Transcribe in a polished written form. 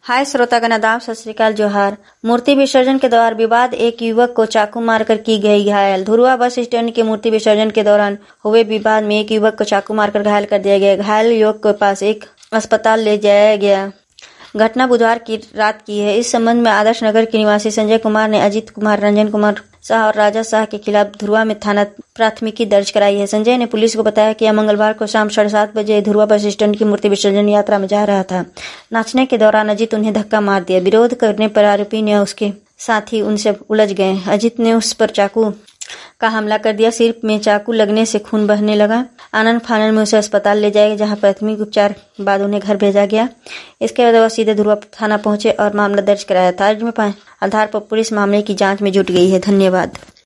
हाय श्रोतागण, आदाब, सत श्री अकाल, जोहार। मूर्ति विसर्जन के दौरान विवाद, एक युवक को चाकू मारकर की गई घायल। धुरुआ बस स्टैंड के मूर्ति विसर्जन के दौरान हुए विवाद में एक युवक को चाकू मारकर घायल कर दिया गया। घायल युवक को पास एक अस्पताल ले जाया गया। घटना बुधवार की रात की है। इस संबंध में आदर्श नगर के निवासी संजय कुमार ने अजीत कुमार, रंजन कुमार शाह और राजा शाह के खिलाफ धुरुआ में थाना प्राथमिकी दर्ज कराई है। संजय ने पुलिस को बताया कि यह मंगलवार को शाम 7:30 बजे धुरुआ बस स्टैंड की मूर्ति विसर्जन यात्रा में जा रहा था। नाचने के दौरान अजीत उन्हें धक्का मार दिया। विरोध करने पर आरोपी ने उसके साथी उनसे उलझ गए। अजीत ने उस पर चाकू का हमला कर दिया। सिर में चाकू लगने से खून बहने लगा। आनन फानन में उसे अस्पताल ले जाया, जहां प्राथमिक उपचार के बाद उन्हें घर भेजा गया। इसके बाद वह सीधे धुरुआ थाना पहुंचे और मामला दर्ज कराया था। आधार पर पुलिस मामले की जांच में जुट गई है। धन्यवाद।